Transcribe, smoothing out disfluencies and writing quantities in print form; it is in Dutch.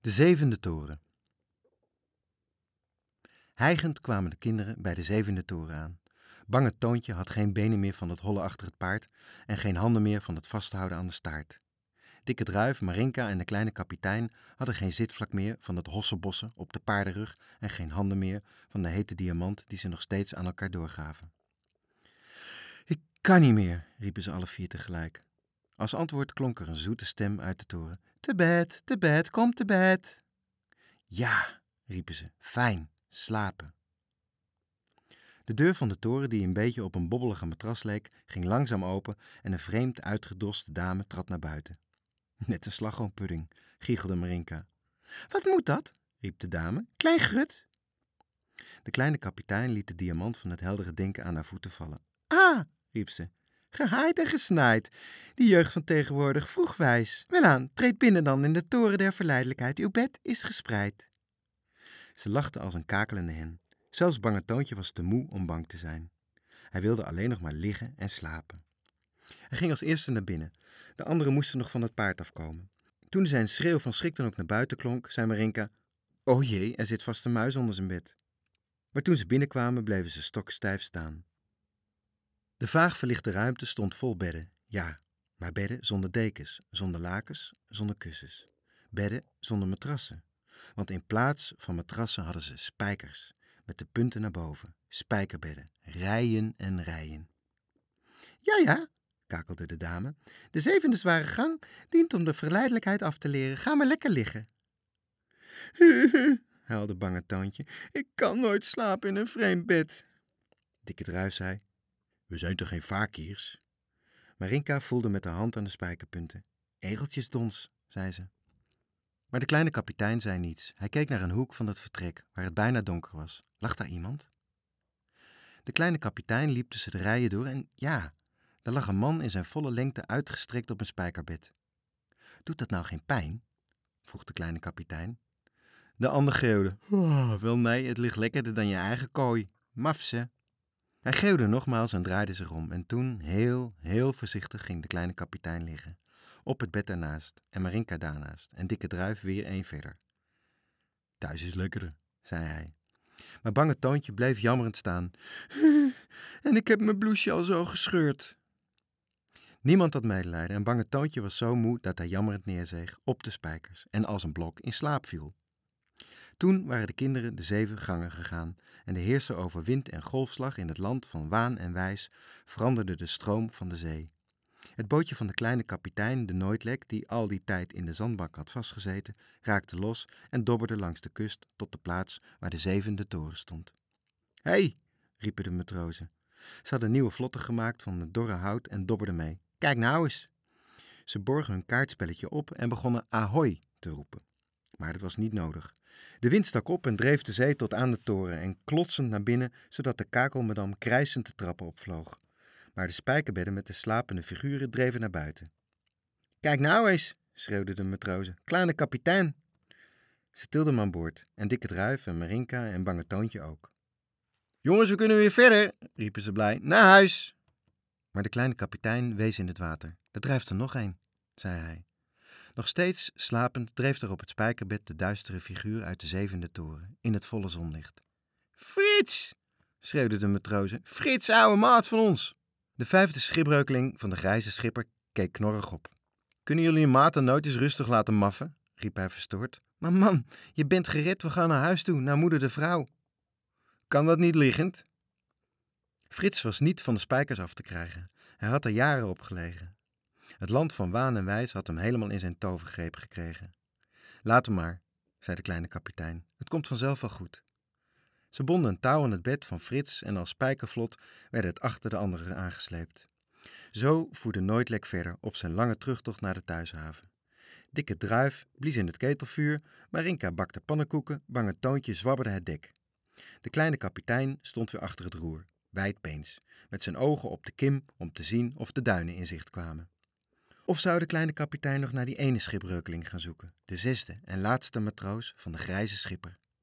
De zevende toren. Hijgend kwamen de kinderen bij de zevende toren aan. Bange Toontje had geen benen meer van het hollen achter het paard en geen handen meer van het vasthouden aan de staart. Dikke Druif, Marinka en de kleine kapitein hadden geen zitvlak meer van het hossebossen op de paardenrug en geen handen meer van de hete diamant die ze nog steeds aan elkaar doorgaven. Ik kan niet meer, riepen ze alle vier tegelijk. Als antwoord klonk er een zoete stem uit de toren. Te bed, kom te bed. Ja, riepen ze, fijn, slapen. De deur van de toren, die een beetje op een bobbelige matras leek, ging langzaam open en een vreemd uitgedoste dame trad naar buiten. Net een slagroompudding, giechelde Marinka. Wat moet dat? Riep de dame. Klein grut. De kleine kapitein liet de diamant van het heldere denken aan haar voeten vallen. Ah, riep ze. Gehaaid en gesnaaid. Die jeugd van tegenwoordig vroeg wijs. Welaan, treed binnen dan in de toren der verleidelijkheid. Uw bed is gespreid. Ze lachte als een kakelende hen. Zelfs Bange Toontje was te moe om bang te zijn. Hij wilde alleen nog maar liggen en slapen. Hij ging als eerste naar binnen. De anderen moesten nog van het paard afkomen. Toen zijn schreeuw van schrik dan ook naar buiten klonk, zei Marinka: O jee, er zit vast een muis onder zijn bed. Maar toen ze binnenkwamen, bleven ze stokstijf staan. De vaag verlichte ruimte stond vol bedden, ja, maar bedden zonder dekens, zonder lakens, zonder kussens. Bedden zonder matrassen, want in plaats van matrassen hadden ze spijkers, met de punten naar boven, spijkerbedden, rijen en rijen. Ja, kakelde de dame, de zevende zware gang dient om de verleidelijkheid af te leren. Ga maar lekker liggen. Huilde Bange Toontje, ik kan nooit slapen in een vreemd bed. Dikke Druif zei: We zijn toch geen fakirs? Marinka voelde met haar hand aan de spijkerpunten. Egeltjes dons, zei ze. Maar de kleine kapitein zei niets. Hij keek naar een hoek van het vertrek, waar het bijna donker was. Lag daar iemand? De kleine kapitein liep tussen de rijen door en ja, daar lag een man in zijn volle lengte uitgestrekt op een spijkerbed. Doet dat nou geen pijn? Vroeg de kleine kapitein. De ander geeuwde: Wel nee, het ligt lekkerder dan je eigen kooi. Mafse. Hij geeuwde nogmaals en draaide zich om. En toen, heel voorzichtig, ging de kleine kapitein liggen. Op het bed ernaast en Marinka daarnaast en Dikke Druif weer één verder. Thuis is lekkerder, zei hij. Maar Bange Toontje bleef jammerend staan. En ik heb mijn blouseje al zo gescheurd. Niemand had medelijden en Bange Toontje was zo moe dat hij jammerend neerzeeg op de spijkers en als een blok in slaap viel. Toen waren de kinderen de 7 gangen gegaan en de heerser over wind en golfslag in het land van waan en wijs veranderde de stroom van de zee. Het bootje van de kleine kapitein, de Nooitlek, die al die tijd in de zandbank had vastgezeten, raakte los en dobberde langs de kust tot de plaats waar de 7e toren stond. Hé, riepen de matrozen. Ze hadden nieuwe vlotten gemaakt van het dorre hout en dobberden mee. Kijk nou eens. Ze borgen hun kaartspelletje op en begonnen ahoi te roepen. Maar dat was niet nodig. De wind stak op en dreef de zee tot aan de toren en klotsend naar binnen, zodat de kakelmadam krijsend de trappen opvloog. Maar de spijkerbedden met de slapende figuren dreven naar buiten. Kijk nou eens, schreeuwden de matrozen. Kleine kapitein. Ze tilden hem aan boord en Dikke Druif en Marinka en Bange Toontje ook. Jongens, we kunnen weer verder, riepen ze blij. Naar huis. Maar de kleine kapitein wees in het water. Er drijft er nog een, zei hij. Nog steeds slapend dreef er op het spijkerbed de duistere figuur uit de 7e toren, in het volle zonlicht. Frits! Schreeuwde de matrozen. Frits, ouwe maat van ons! De 5e schipbreukeling van de grijze schipper keek knorrig op. Kunnen jullie een maat dan nooit eens rustig laten maffen? Riep hij verstoord. Maar man, je bent gered, we gaan naar huis toe, naar moeder de vrouw. Kan dat niet liggend? Frits was niet van de spijkers af te krijgen. Hij had er jaren op gelegen. Het land van waan en wijs had hem helemaal in zijn tovergreep gekregen. Laat hem maar, zei de kleine kapitein. Het komt vanzelf wel goed. Ze bonden een touw aan het bed van Frits en als spijkervlot werd het achter de anderen aangesleept. Zo voerde Nooitlek verder op zijn lange terugtocht naar de thuishaven. Dikke Druif blies in het ketelvuur, Marinka bakte pannenkoeken, Bange Toontje zwabberde het dek. De kleine kapitein stond weer achter het roer, wijdbeens, met zijn ogen op de kim om te zien of de duinen in zicht kwamen. Of zou de kleine kapitein nog naar die ene schipbreukeling gaan zoeken, de 6e en laatste matroos van de grijze schipper?